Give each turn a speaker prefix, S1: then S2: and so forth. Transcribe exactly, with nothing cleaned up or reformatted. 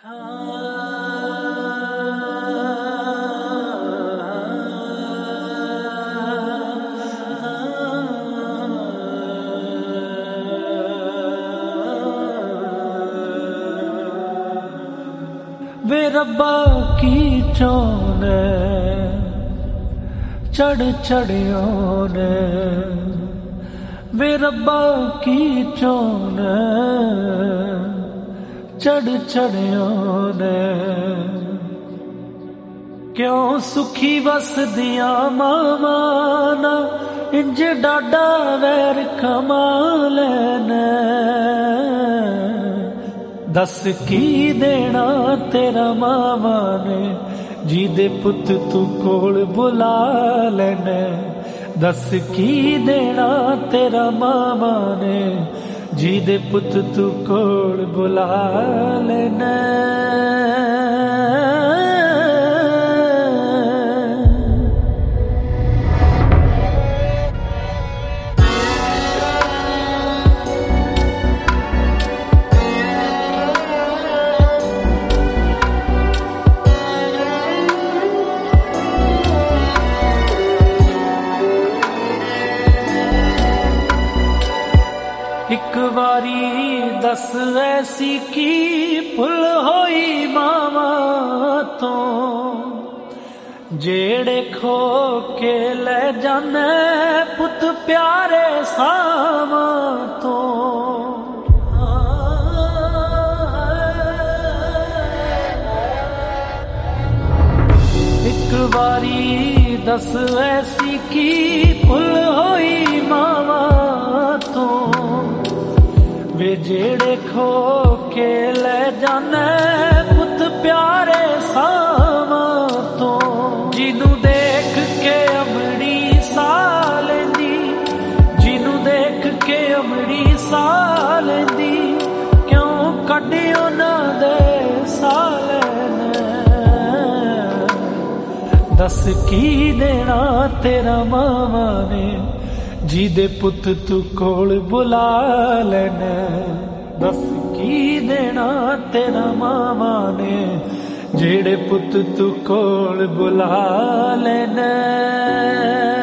S1: वे रब्बा की चौने चढ़ चढ़ियों ने, वे रब्बा की चौने चढ़ चढ़ियों ने। क्यों सुखी बस दिया मावाना इंज डाडा वैर कमा लेने। दस की देना तेरा मावा ने जीदे पुत तू कोल बुला लेने। दस की देना तेरा मावा ने जीदे पुत तू कोल बुला लेने। एक बारी दस ऐसी की भुल होई मावा तो जेड़े खो के ले जाने पुत प्यारे सावा तो। एक बारी दस ऐसी की भुल होई मावा तो वे जेड़े खो के ले जाने पुत प्यारे सावा तो। जिनू देख के अमड़ी सालेंदी, जिनू देख के अमड़ी सालेंदी, क्यों कड्डियो ना दे सालेने। दस की देना तेरा मावा ने जीदे पुत तू कोल बुला लेने। दस की देना तेरा मावा ने जेड़े पुत तू कोल बुला लेने।